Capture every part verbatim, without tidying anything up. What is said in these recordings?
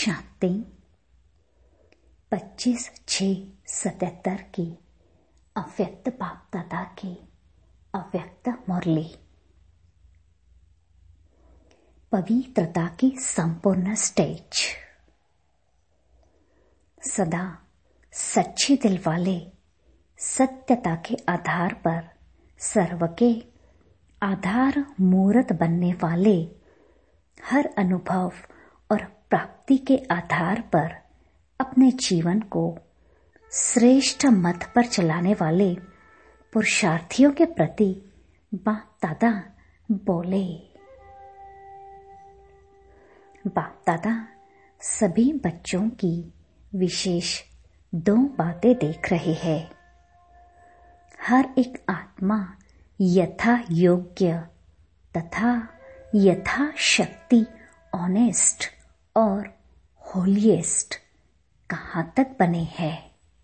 शांति। पच्चीस छः सतहत्तर की अव्यक्त बाप दादा की अव्यक्त मुरली। पवित्रता की संपूर्ण स्टेज। सदा सच्चे दिल वाले सत्यता के आधार पर सर्व के आधार मूर्त बनने वाले, हर अनुभव और प्राप्ति के आधार पर अपने जीवन को श्रेष्ठ मत पर चलाने वाले पुरुषार्थियों के प्रति बाप दादा बोले। बाप दादा सभी बच्चों की विशेष दो बातें देख रहे हैं। हर एक आत्मा यथा योग्य तथा यथा शक्ति ऑनेस्ट और होलिएस्ट कहाँ तक बने हैं।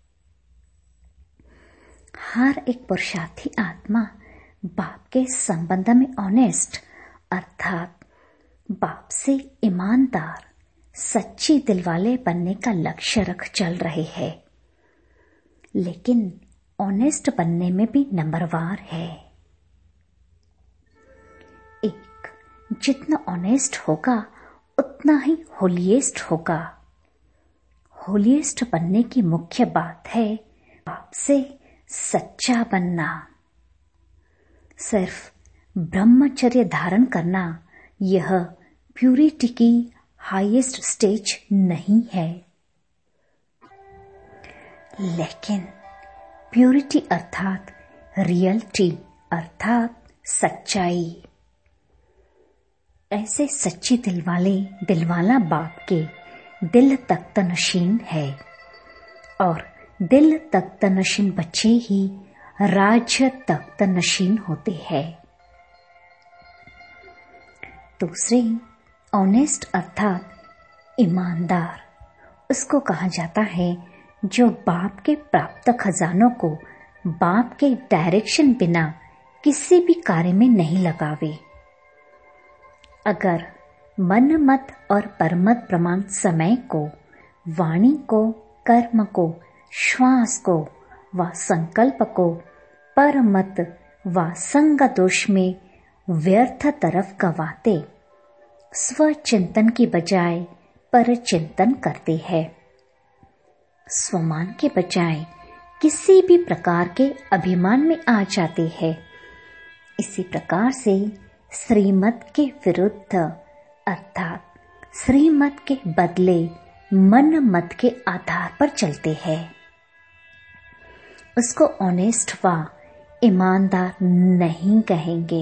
हर एक पुरुषार्थी आत्मा बाप के संबंध में ऑनेस्ट अर्थात बाप से ईमानदार सच्ची दिल वाले बनने का लक्ष्य रख चल रहे हैं, लेकिन ऑनेस्ट बनने में भी नंबरवार है। एक जितना ऑनेस्ट होगा उतना ही होलिएस्ट होगा। होलिएस्ट बनने की मुख्य बात है बाप से सच्चा बनना। सिर्फ ब्रह्मचर्य धारण करना यह प्यूरिटी की हाईएस्ट स्टेज नहीं है, लेकिन प्यूरिटी अर्थात रियलिटी अर्थात सच्चाई। ऐसे सच्चे दिल वाले दिलवाला बाप के दिल तख्त नशीन है, और दिल तख्त नशीन बच्चे ही राज्य तख्त नशीन होते हैं। दूसरे ऑनेस्ट अर्थात ईमानदार उसको कहा जाता है जो बाप के प्राप्त खजानों को बाप के डायरेक्शन बिना किसी भी कार्य में नहीं लगावे। अगर मन मत और परमत प्रमाण समय को, वाणी को, कर्म को, श्वास को व संकल्प को परमत व संग दोष में व्यर्थ तरफ गवाते स्वचिंतन की बजाय पर चिंतन करते हैं, स्वमान के बजाय किसी भी प्रकार के अभिमान में आ जाते हैं। इसी प्रकार से श्रीमत के विरुद्ध अर्थात श्रीमत के बदले मन मत के आधार पर चलते हैं, उसको ऑनेस्ट व ईमानदार नहीं कहेंगे।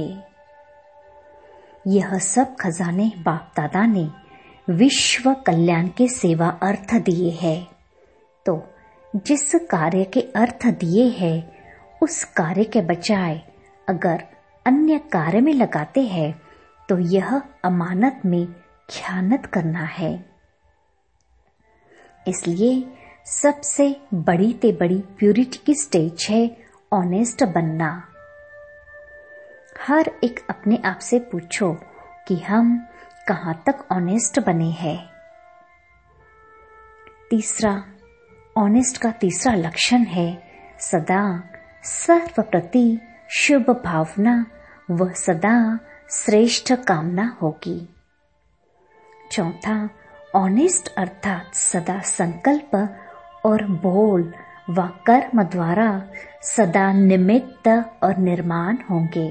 यह सब खजाने बाप दादा ने विश्व कल्याण के सेवा अर्थ दिए हैं, तो जिस कार्य के अर्थ दिए हैं उस कार्य के बजाय अगर अन्य कार्य में लगाते हैं तो यह अमानत में ख़यानत करना है। इसलिए सबसे बड़ी ते बड़ी प्यूरिटी की स्टेज है ऑनेस्ट बनना। हर एक अपने आप से पूछो कि हम कहाँ तक ऑनेस्ट बने हैं। तीसरा ऑनेस्ट का तीसरा लक्षण है सदा सर्व प्रति शुभ भावना व सदा श्रेष्ठ कामना होगी। चौथा ऑनेस्ट अर्थात सदा संकल्प और बोल व कर्म द्वारा सदा निमित्त और निर्माण होंगे।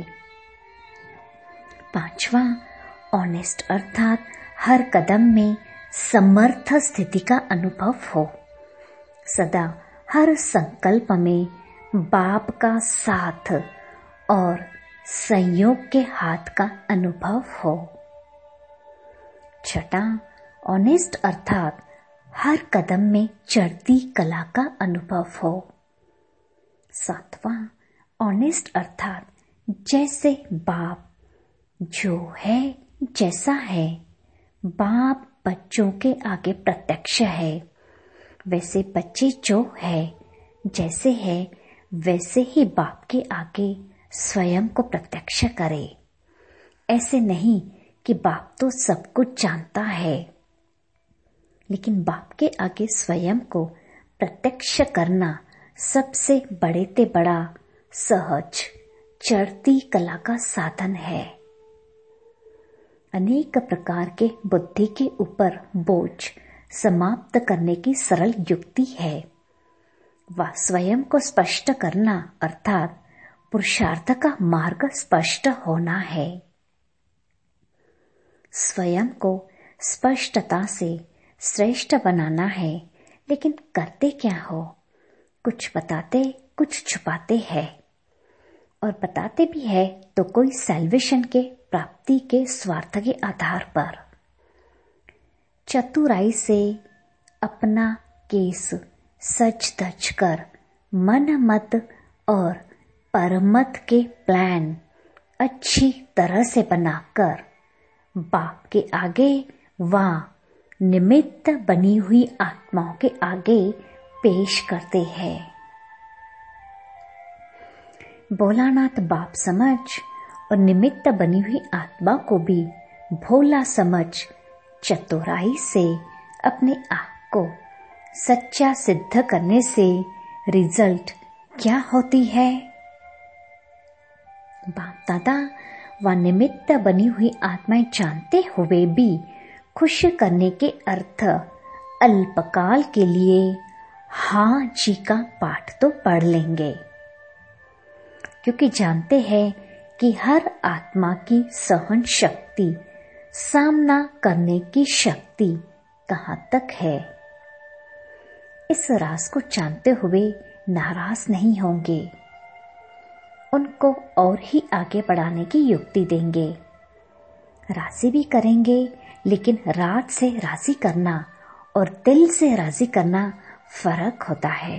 पांचवा ऑनेस्ट अर्थात हर कदम में समर्थ स्थिति का अनुभव हो, सदा हर संकल्प में बाप का साथ और संयोग के हाथ का अनुभव हो। छठा ऑनेस्ट अर्थात हर कदम में चढ़ती कला का अनुभव हो। सातवां ऑनेस्ट अर्थात जैसे बाप जो है जैसा है, बाप बच्चों के आगे प्रत्यक्ष है, वैसे बच्चे जो है जैसे है वैसे ही बाप के आगे स्वयं को प्रत्यक्ष करे। ऐसे नहीं कि बाप तो सब कुछ जानता है, लेकिन बाप के आगे स्वयं को प्रत्यक्ष करना सबसे बड़े ते बड़ा सहज चढ़ती कला का साधन है। अनेक प्रकार के बुद्धि के ऊपर बोझ समाप्त करने की सरल युक्ति है वह स्वयं को स्पष्ट करना अर्थात पुरुषार्थ का मार्ग स्पष्ट होना है। स्वयं को स्पष्टता से श्रेष्ठ बनाना है, लेकिन करते क्या हो? कुछ बताते कुछ छुपाते हैं, और बताते भी है तो कोई सैल्वेशन के प्राप्ति के स्वार्थ के आधार पर। चतुराई से अपना केस सच धज कर मन मत और परमत के प्लान अच्छी तरह से बनाकर बाप के आगे व निमित्त बनी हुई आत्माओं के आगे पेश करते हैं। भोलानाथ बाप समझ और निमित्त बनी हुई आत्मा को भी भोला समझ चतुराई से अपने आप को सच्चा सिद्ध करने से रिजल्ट क्या होती है? बाप दादा व निमित्त बनी हुई आत्माएं जानते हुए भी खुश करने के अर्थ अल्पकाल के लिए हाँ जी का पाठ तो पढ़ लेंगे, क्योंकि जानते हैं कि हर आत्मा की सहन शक्ति, सामना करने की शक्ति कहाँ तक है। इस राज को जानते हुए नाराज नहीं होंगे, उनको और ही आगे बढ़ाने की युक्ति देंगे। राजी भी करेंगे, लेकिन राज से राजी करना और दिल से राजी करना फर्क होता है।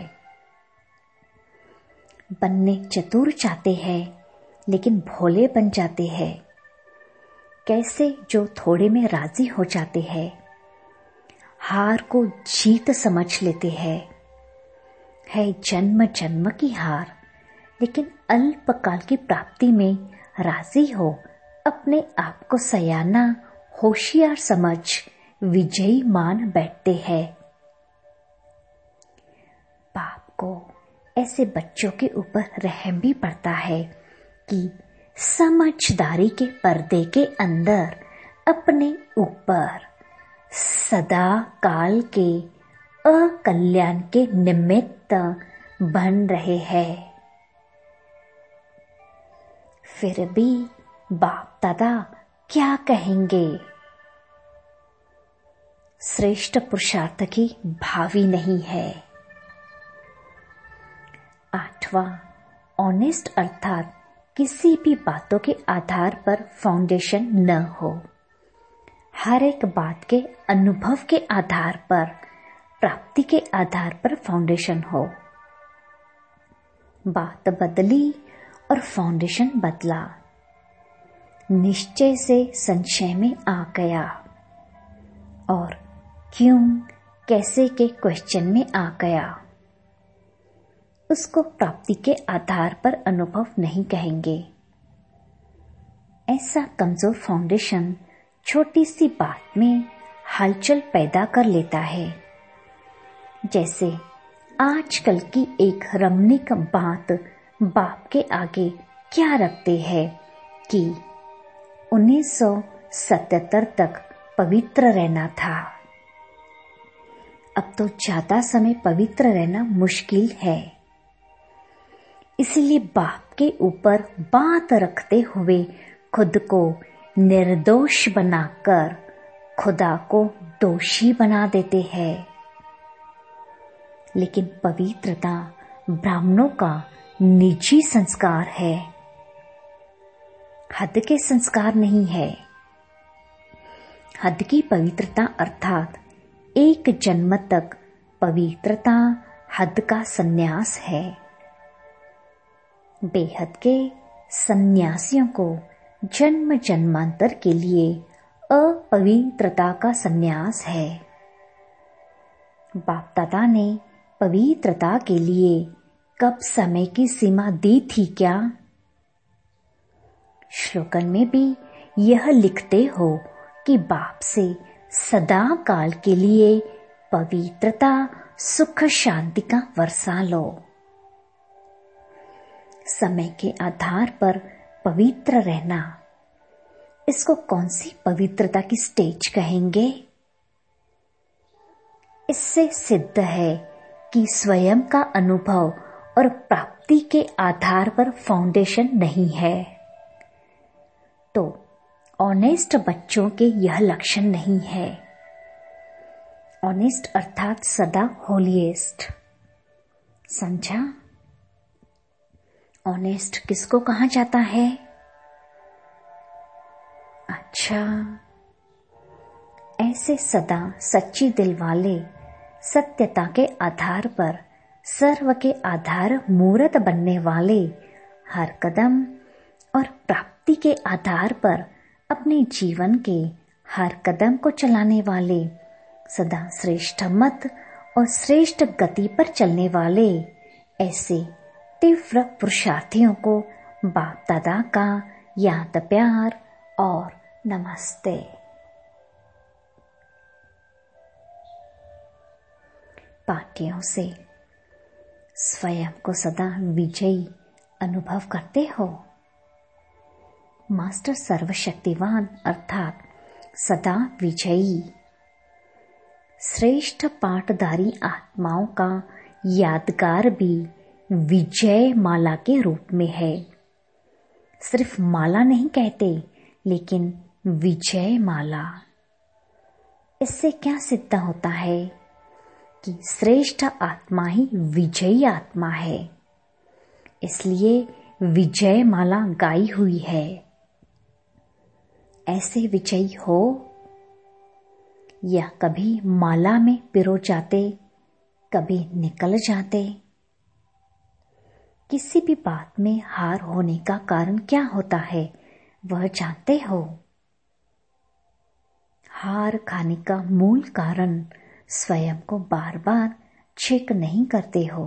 बनने चतुर चाहते हैं, लेकिन भोले बन जाते हैं। कैसे जो थोड़े में राजी हो जाते हैं, हार को जीत समझ लेते हैं। है जन्म जन्म की हार, लेकिन अल्पकाल की प्राप्ति में राजी हो अपने आप को सयाना होशियार समझ विजयी मान बैठते हैं। बाप को ऐसे बच्चों के ऊपर रहम भी पड़ता है कि समझदारी के पर्दे के अंदर अपने ऊपर सदा काल के अकल्याण के निमित्त बन रहे हैं। फिर भी बाप दादा क्या कहेंगे? श्रेष्ठ पुरुषार्थ की भावी नहीं है। आठवां, ऑनेस्ट अर्थात किसी भी बातों के आधार पर फाउंडेशन न हो। हर एक बात के अनुभव के आधार पर, प्राप्ति के आधार पर फाउंडेशन हो। बात बदली और फाउंडेशन बदला, निश्चय से संशय में आ गया और क्यों कैसे के क्वेश्चन में आ गया। उसको प्राप्ति के आधार पर अनुभव नहीं कहेंगे। ऐसा कमजोर फाउंडेशन छोटी सी बात में हलचल पैदा कर लेता है। जैसे आजकल की एक रमणीक बात बाप के आगे क्या रखते हैं कि उन्नीस सौ सतहत्तर तक पवित्र रहना था। अब तो ज्यादा समय पवित्र रहना मुश्किल है। इसलिए बाप के ऊपर बात रखते हुए खुद को निर्दोष बनाकर खुदा को दोषी बना देते हैं। लेकिन पवित्रता ब्राह्मणों का निजी संस्कार है, हद के संस्कार नहीं है। हद की पवित्रता अर्थात एक जन्म तक पवित्रता हद का संन्यास है। बेहद के सन्यासियों को जन्म जन्मांतर के लिए अपवित्रता का संन्यास है। बाप दादा ने पवित्रता के लिए कब समय की सीमा दी थी क्या? श्लोकन में भी यह लिखते हो कि बाप से सदा काल के लिए पवित्रता, सुख, शांति का वर्षा लो। समय के आधार पर पवित्र रहना, इसको कौन सी पवित्रता की स्टेज कहेंगे? इससे सिद्ध है कि स्वयं का अनुभव और प्राप्ति के आधार पर फाउंडेशन नहीं है। तो ऑनेस्ट बच्चों के यह लक्षण नहीं है। ऑनेस्ट अर्थात सदा होलीएस्ट। समझा? ऑनेस्ट किसको कहा जाता है? अच्छा, ऐसे सदा सच्ची दिल वाले, सत्यता के आधार पर सर्व के आधार मूर्त बनने वाले, हर कदम और प्राप्ति के आधार पर अपने जीवन के हर कदम को चलाने वाले, सदा श्रेष्ठ मत और श्रेष्ठ गति पर चलने वाले, ऐसे तीव्र पुरुषार्थियों को बाप दादा का याद, प्यार और नमस्ते। पाठ्यों से स्वयं को सदा विजयी अनुभव करते हो। मास्टर सर्वशक्तिवान अर्थात सदा विजयी, श्रेष्ठ पाठधारी आत्माओं का यादगार भी विजय माला के रूप में है। सिर्फ माला नहीं कहते, लेकिन विजय माला। इससे क्या सिद्ध होता है कि श्रेष्ठ आत्मा ही विजयी आत्मा है, इसलिए विजय माला गाई हुई है। ऐसे विजयी हो या कभी माला में पिरो जाते, कभी निकल जाते। किसी भी बात में हार होने का कारण क्या होता है वह जानते हो? हार खाने का मूल कारण स्वयं को बार बार चेक नहीं करते हो।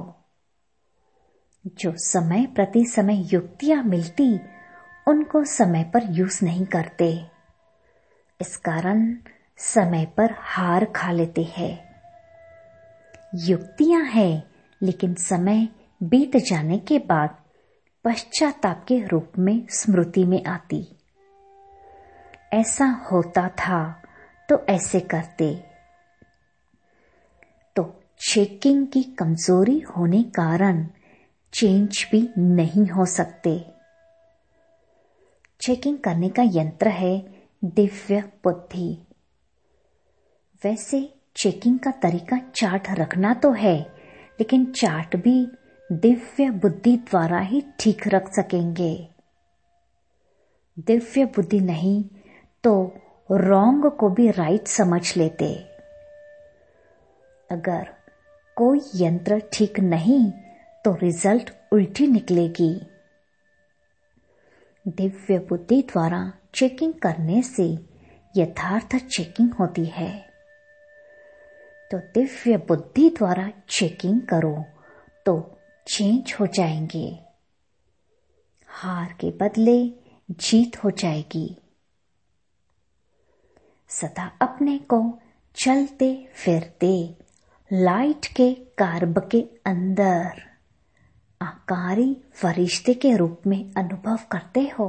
जो समय प्रति समय युक्तियां मिलती, उनको समय पर यूज नहीं करते। इस कारण समय पर हार खा लेते हैं। युक्तियां हैं, लेकिन समय बीत जाने के बाद पश्चाताप के रूप में स्मृति में आती। ऐसा होता था तो ऐसे करते। तो चेकिंग की कमजोरी होने कारण चेंज भी नहीं हो सकते। चेकिंग करने का यंत्र है दिव्य बुद्धि। वैसे चेकिंग का तरीका चार्ट रखना तो है, लेकिन चार्ट भी दिव्य बुद्धि द्वारा ही ठीक रख सकेंगे। दिव्य बुद्धि नहीं तो रॉन्ग को भी राइट समझ लेते। अगर कोई यंत्र ठीक नहीं तो रिजल्ट उल्टी निकलेगी। दिव्य बुद्धि द्वारा चेकिंग करने से यथार्थ चेकिंग होती है। तो दिव्य बुद्धि द्वारा चेकिंग करो तो चेंज हो जाएंगे। हार के बदले जीत हो जाएगी। सदा अपने को चलते फिरते लाइट के कार्ब के अंदर आकारी फरिश्ते के रूप में अनुभव करते हो।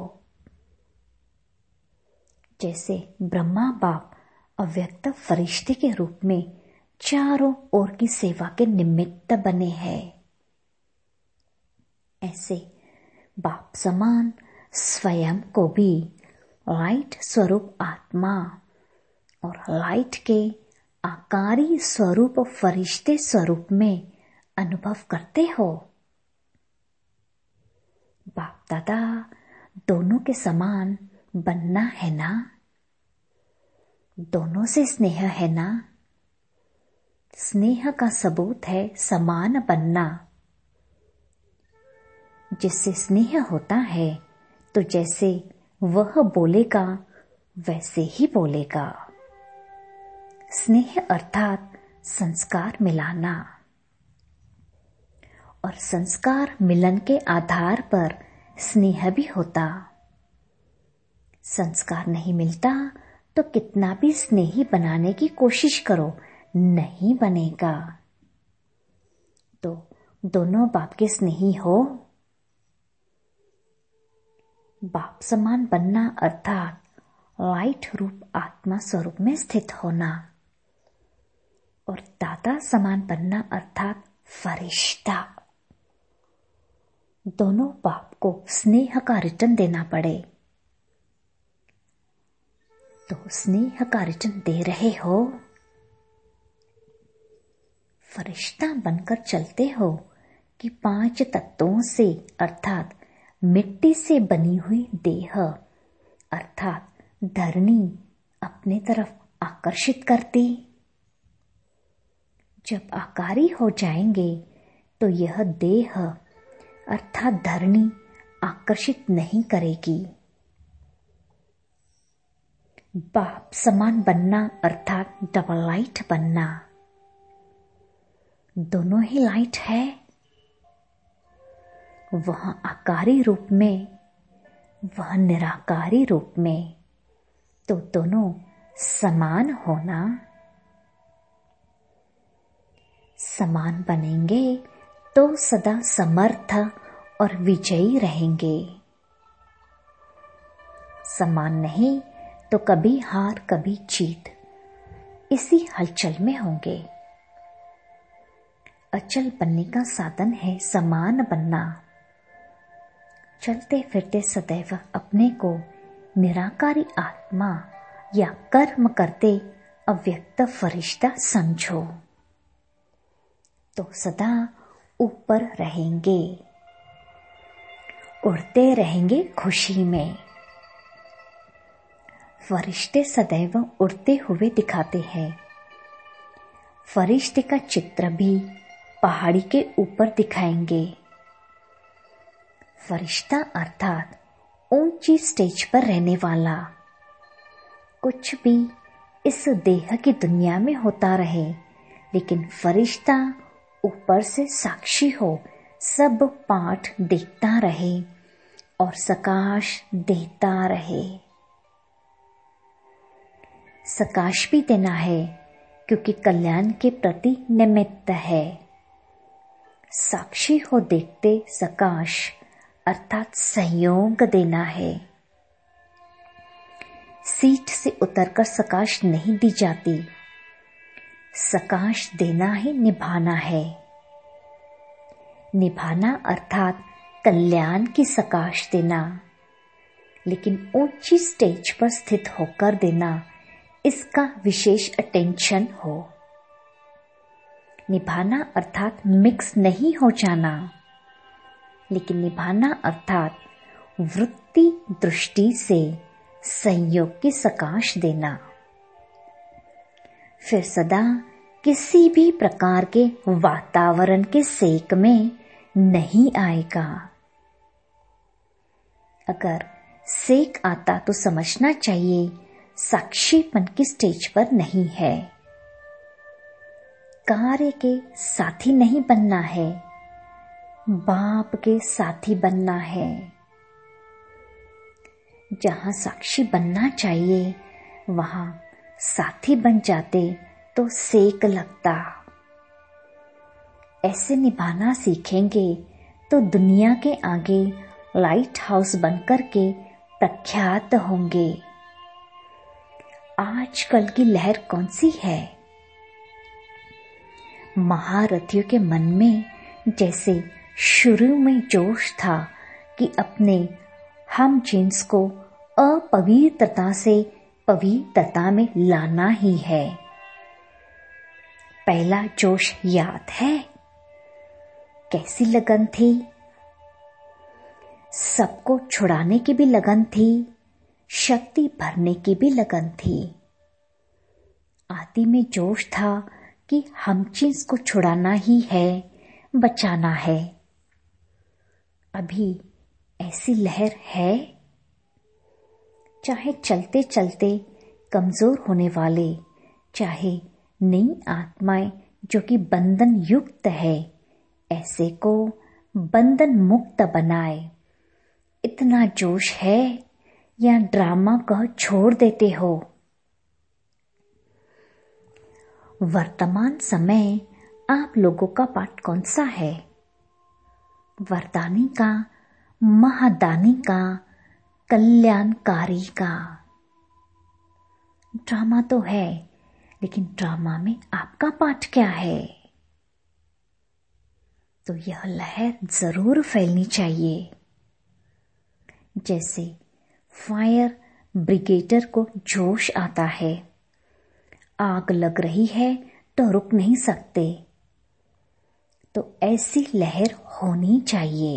जैसे ब्रह्मा बाप अव्यक्त फरिश्ते के रूप में चारों ओर की सेवा के निमित्त बने हैं, ऐसे बाप समान स्वयं को भी लाइट स्वरूप आत्मा और लाइट के आकारी स्वरूप फरिश्ते स्वरूप में अनुभव करते हो। बाप दादा दोनों के समान बनना है ना? दोनों से स्नेह है ना? स्नेह का सबूत है समान बनना। जिससे स्नेह होता है तो जैसे वह बोलेगा वैसे ही बोलेगा। स्नेह अर्थात संस्कार मिलाना, और संस्कार मिलन के आधार पर स्नेह भी होता। संस्कार नहीं मिलता तो कितना भी स्नेही बनाने की कोशिश करो, नहीं बनेगा। तो दोनों बाप के स्नेही हो। बाप समान बनना अर्थात लाइट रूप आत्मा स्वरूप में स्थित होना, और दादा समान बनना अर्थात फरिश्ता। दोनों बाप को स्नेह का रिटर्न देना पड़े। तो स्नेह का रिटर्न दे रहे हो, फरिश्ता बनकर चलते हो कि पांच तत्वों से अर्थात मिट्टी से बनी हुई देह अर्थात धरणी अपने तरफ आकर्षित करती। जब आकारी हो जाएंगे तो यह देह अर्थात धरणी आकर्षित नहीं करेगी। बाप समान बनना अर्थात डबल लाइट बनना। दोनों ही लाइट है, वह आकारी रूप में, वह निराकारी रूप में। तो दोनों समान होना। समान बनेंगे तो सदा समर्थ और विजयी रहेंगे। समान नहीं तो कभी हार कभी जीत, इसी हलचल में होंगे। अचल बनने का साधन है समान बनना। चलते फिरते सदैव अपने को निराकारी आत्मा या कर्म करते अव्यक्त फरिश्ता समझो, तो सदा ऊपर रहेंगे, उड़ते रहेंगे खुशी में। फरिश्ते सदैव उड़ते हुए दिखाते हैं। फरिश्ते का चित्र भी पहाड़ी के ऊपर दिखाएंगे। फरिश्ता अर्थात ऊंची स्टेज पर रहने वाला। कुछ भी इस देह की दुनिया में होता रहे, लेकिन फरिश्ता ऊपर से साक्षी हो, सब पाठ देखता रहे और सकाश देता रहे। सकाश भी देना है क्योंकि कल्याण के प्रति निमित्त है। साक्षी हो देखते सकाश अर्थात सहयोग देना है। सीट से उतरकर सकाश नहीं दी जाती, सकाश देना ही निभाना है। निभाना अर्थात कल्याण की सकाश देना, लेकिन ऊंची स्टेज पर स्थित होकर देना, इसका विशेष अटेंशन हो। निभाना अर्थात मिक्स नहीं हो जाना, लेकिन निभाना अर्थात वृत्ति दृष्टि से संयोग की सकाश देना। फिर सदा किसी भी प्रकार के वातावरण के सेक में नहीं आएगा। अगर सेक आता तो समझना चाहिए साक्षीपन की स्टेज पर नहीं है। कार्य के साथी नहीं बनना है, बाप के साथी बनना है। जहां साक्षी बनना चाहिए वहां साथी बन जाते तो सेक लगता। ऐसे निभाना सीखेंगे तो दुनिया के आगे लाइट हाउस बनकर के प्रख्यात होंगे। आजकल की लहर कौन सी है? महारथियों के मन में जैसे शुरू में जोश था कि अपने हम जिन्स को अपवित्रता से पवित्रता में लाना ही है। पहला जोश याद है? कैसी लगन थी? सबको छुड़ाने की भी लगन थी, शक्ति भरने की भी लगन थी। आदि में जोश था कि हम चीज को छुड़ाना ही है, बचाना है। अभी ऐसी लहर है? चाहे चलते चलते कमजोर होने वाले, चाहे नई आत्माएं जो कि बंधन युक्त है, ऐसे को बंधन मुक्त बनाए। इतना जोश है या ड्रामा कह छोड़ देते हो? वर्तमान समय आप लोगों का पाठ कौन सा है? वरदानी का, महादानी का, कल्याणकारी का? ड्रामा तो है, लेकिन ड्रामा में आपका पाठ क्या है? तो यह लहर जरूर फैलनी चाहिए। जैसे फायर ब्रिगेडर को जोश आता है, आग लग रही है तो रुक नहीं सकते, तो ऐसी लहर होनी चाहिए।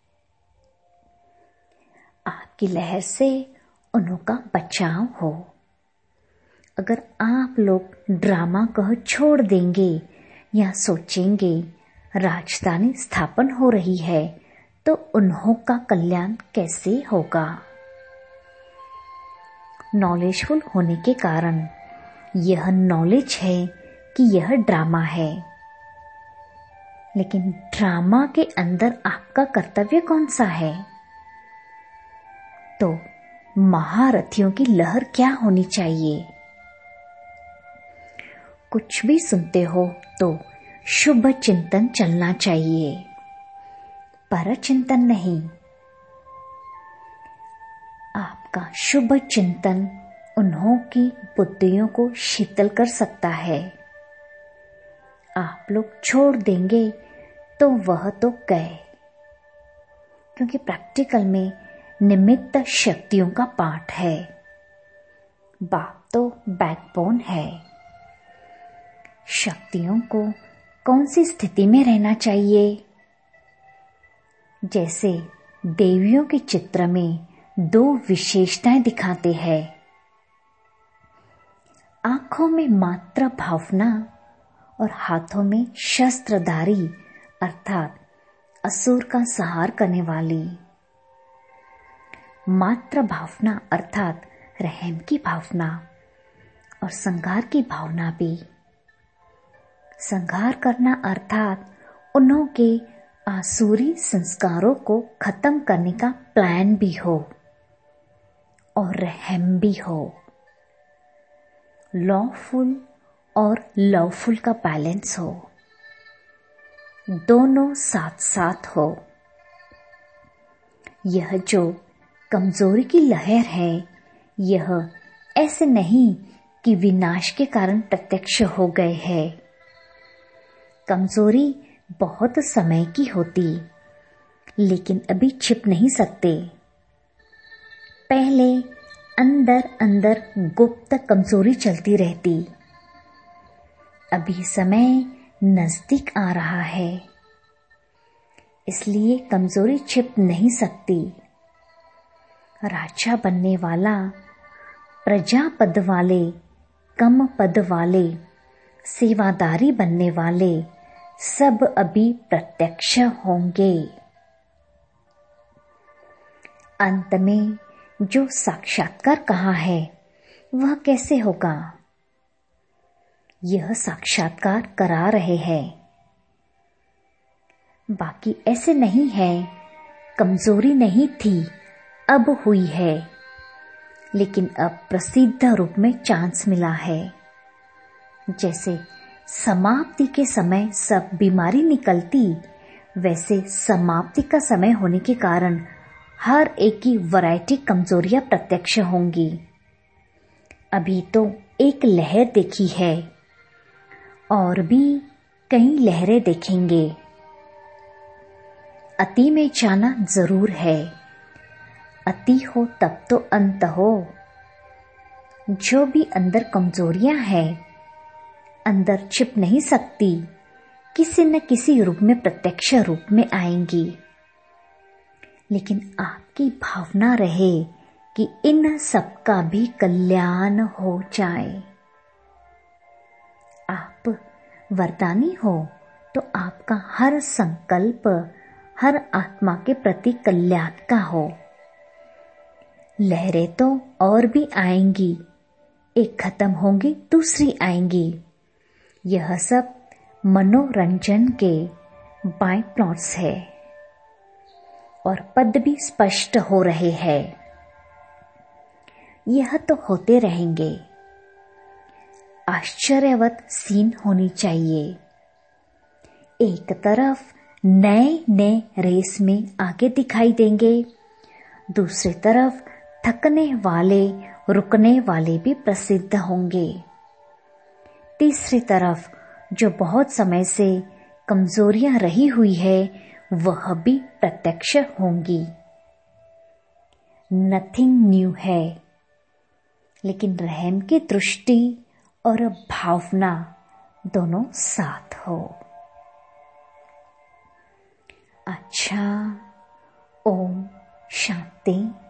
आपकी लहर से उन्हों का बचाव हो। अगर आप लोग ड्रामा कह छोड़ देंगे या सोचेंगे राजधानी स्थापन हो रही है, तो उन्हों का कल्याण कैसे होगा? नॉलेजफुल होने के कारण यह नॉलेज है कि यह ड्रामा है, लेकिन ड्रामा के अंदर आपका कर्तव्य कौन सा है? तो महारथियों की लहर क्या होनी चाहिए? कुछ भी सुनते हो तो शुभ चिंतन चलना चाहिए, पर चिंतन नहीं। आपका शुभ चिंतन उन्हों की बुद्धियों को शीतल कर सकता है। आप लोग छोड़ देंगे तो वह तो गए, क्योंकि प्रैक्टिकल में निमित्त शक्तियों का पाठ है। बाप तो बैकबोन है। शक्तियों को कौन सी स्थिति में रहना चाहिए? जैसे देवियों के चित्र में दो विशेषताएं दिखाते हैं। आंखों में मात्र भावना और हाथों में शस्त्रधारी अर्थात असुर का संहार करने वाली। मात्र भावना अर्थात रहम की भावना और संहार की भावना भी। संहार करना अर्थात उन्हों के आसुरी संस्कारों को खत्म करने का प्लान भी हो और रहम भी हो। लॉफुल और लवफुल का बैलेंस हो, दोनों साथ साथ हो। यह जो कमजोरी की लहर है, यह ऐसे नहीं कि विनाश के कारण प्रत्यक्ष हो गए है। कमजोरी बहुत समय की होती, लेकिन अभी छिप नहीं सकते। पहले अंदर अंदर गुप्त कमजोरी चलती रहती, अभी समय नजदीक आ रहा है, इसलिए कमजोरी छिप नहीं सकती। राजा बनने वाला, प्रजा पद वाले, कम पद वाले, सेवादारी बनने वाले सब अभी प्रत्यक्ष होंगे। अंत में जो साक्षात्कार कहा है वह कैसे होगा? यह साक्षात्कार करा रहे हैं। बाकी ऐसे नहीं है, कमजोरी नहीं थी अब हुई है, लेकिन अब प्रसिद्ध रूप में चांस मिला है। जैसे समाप्ति के समय सब बीमारी निकलती, वैसे समाप्ति का समय होने के कारण हर एक की वैरायटी कमजोरियां प्रत्यक्ष होंगी। अभी तो एक लहर देखी है, और भी कई लहरें देखेंगे। अति में जाना जरूर है, अति हो तब तो अंत हो। जो भी अंदर कमजोरियां हैं, अंदर छिप नहीं सकती, किसी न किसी रूप में प्रत्यक्ष रूप में आएंगी। लेकिन आपकी भावना रहे कि इन सबका भी कल्याण हो जाए। आप वरदानी हो तो आपका हर संकल्प हर आत्मा के प्रति कल्याण का हो। लहरें तो और भी आएंगी, एक खत्म होंगी दूसरी आएंगी। यह सब मनोरंजन के बाय प्लॉट्स है, और पद भी स्पष्ट हो रहे हैं। यह तो होते रहेंगे। आश्चर्यवत सीन होनी चाहिए। एक तरफ नए नए रेस में आगे दिखाई देंगे, दूसरी तरफ थकने वाले रुकने वाले भी प्रसिद्ध होंगे। तीसरी तरफ जो बहुत समय से कमजोरियां रही हुई है वह भी प्रत्यक्ष होंगी। नथिंग न्यू है, लेकिन रहम की दृष्टि और भावना दोनों साथ हो। अच्छा, ओम शांति।